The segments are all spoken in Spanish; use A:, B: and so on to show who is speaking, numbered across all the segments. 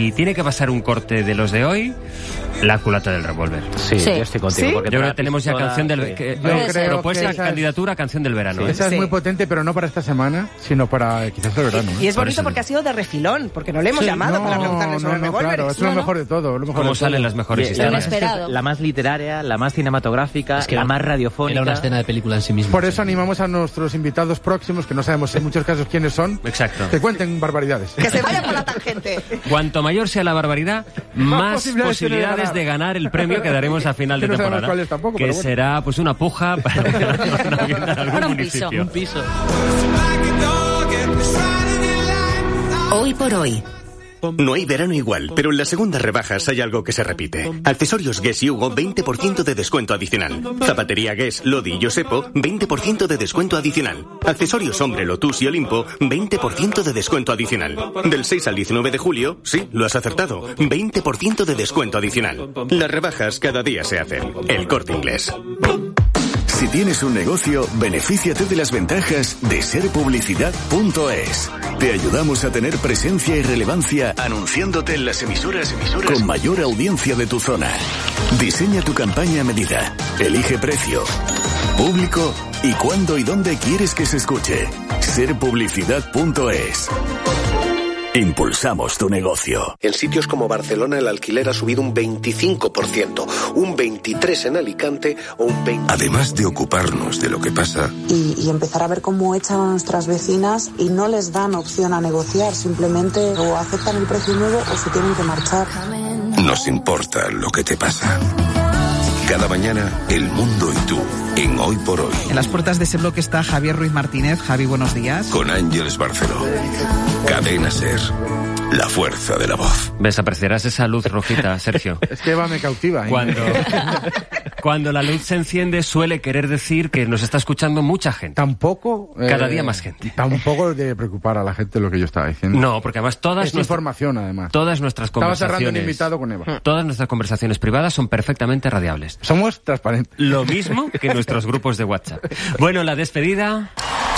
A: si tiene que pasar un corte de los de hoy, la culata del revólver.
B: Sí, yo estoy contigo.
C: ¿Sí?
B: Porque
A: Yo creo que tenemos ya canción del propuesta,
D: esa
A: candidatura a canción del verano.
D: Sí, esa es muy potente, pero no para esta semana, sino para quizás el verano.
C: Y es
A: Por
C: bonito
A: eso
C: porque ha sido de refilón, porque no le hemos llamado para preguntarle sobre revólveres.
D: Claro, es lo mejor de todo.
A: ¿Cómo salen las mejores
B: Lo
A: historias?
E: inesperado.
B: La más literaria, la más cinematográfica, la más radiofónica.
F: Era una escena de película en sí misma.
D: Por eso animamos a nuestros invitados próximos, que no sabemos en muchos casos quiénes son,
A: Exacto.
D: que cuenten barbaridades.
C: Que se vaya por la tangente.
A: Cuanto mayor sea la barbaridad, más posibilidades de ganar el premio que daremos a final de
D: Que no sabemos
A: temporada.
D: cuál es tampoco,
A: que
D: pero bueno.
A: será pues una puja para una vivienda en algún
E: Para un
A: municipio.
F: Un piso.
G: Hoy por hoy.
H: No hay verano igual, pero en las segundas rebajas hay algo que se repite. Accesorios Guess y Hugo, 20% de descuento adicional. Zapatería Guess, Lodi y Josepo, 20% de descuento adicional. Accesorios Hombre, Lotus y Olimpo, 20% de descuento adicional. Del 6 al 19 de julio, sí, lo has acertado, 20% de descuento adicional. Las rebajas cada día se hacen. El Corte Inglés.
I: Si tienes un negocio, benefíciate de las ventajas de serpublicidad.es. Te ayudamos a tener presencia y relevancia anunciándote en las emisoras con mayor audiencia de tu zona. Diseña tu campaña a medida. Elige precio, público y cuándo y dónde quieres que se escuche. serpublicidad.es. Impulsamos tu negocio.
J: En sitios como Barcelona el alquiler ha subido un 25%, un 23% en Alicante o un 20%.
K: Además de ocuparnos de lo que pasa
L: y empezar a ver cómo echan a nuestras vecinas y no les dan opción a negociar, simplemente o aceptan el precio nuevo o se tienen que marchar.
K: nos importa lo que te pasa. Cada mañana, el mundo y tú, en Hoy por Hoy.
M: En las puertas de ese bloque está Javier Ruiz Martínez. Javi, buenos días.
K: Con Ángeles Barceló. Cadena SER. La fuerza de la voz.
A: ¿Ves? Apreciarás esa luz rojita, Sergio.
D: Es que Eva me cautiva.
A: Cuando la luz se enciende suele querer decir que nos está escuchando mucha gente.
D: Tampoco...
A: Cada día más gente.
D: Tampoco debe preocupar a la gente lo que yo estaba diciendo.
A: No, porque además
D: es información, además.
A: Todas nuestras conversaciones...
D: Estaba cerrando un invitado con Eva.
A: Todas nuestras conversaciones privadas son perfectamente radiables.
D: Somos transparentes.
A: Lo mismo que nuestros grupos de WhatsApp. Bueno, la despedida...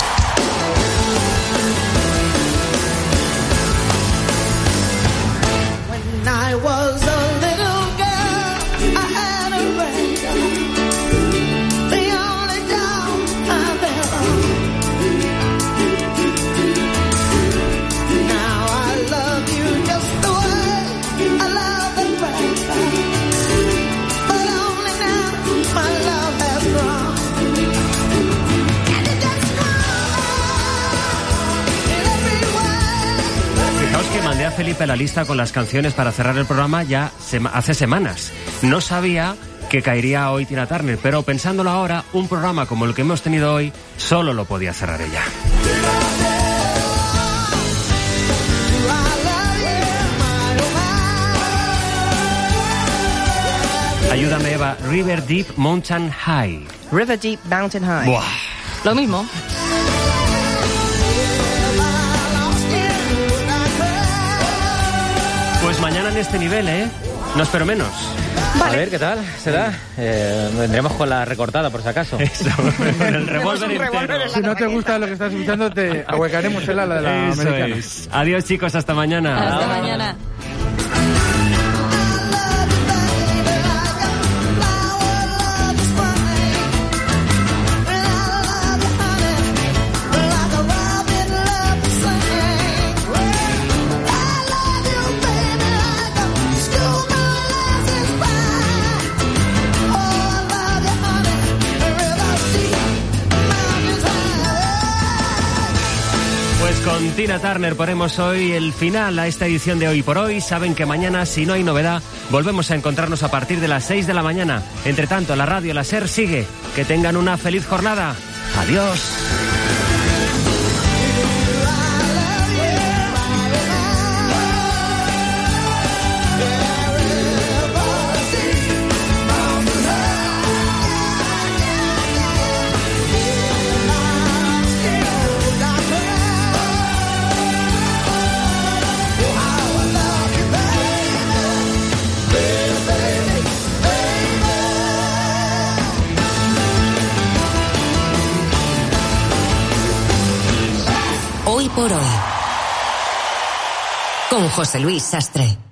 A: Que mandé a Felipe la lista con las canciones para cerrar el programa ya hace semanas. No sabía que caería hoy Tina Turner, pero pensándolo ahora, un programa como el que hemos tenido hoy solo lo podía cerrar ella. Ayúdame, Eva. River Deep Mountain High.
C: River Deep Mountain High.
A: Buah.
E: Lo mismo.
A: Pues mañana en este nivel, no espero menos.
B: Vale. A ver, ¿qué tal? ¿Se da? Vendremos con la recortada, por si acaso.
A: Eso, con el revólver entero.
D: Si no te gusta lo que estás escuchando, te ahuecaremos en la de la
A: Eso
D: americana.
A: Es. Adiós, chicos, hasta mañana.
E: Hasta mañana.
A: Con Tina Turner ponemos hoy el final a esta edición de Hoy por Hoy. Saben que mañana, si no hay novedad, volvemos a encontrarnos a partir de las 6 de la mañana. Entre tanto, la radio, la SER sigue. Que tengan una feliz jornada. Adiós.
G: Hoy por Hoy, con José Luis Sastre.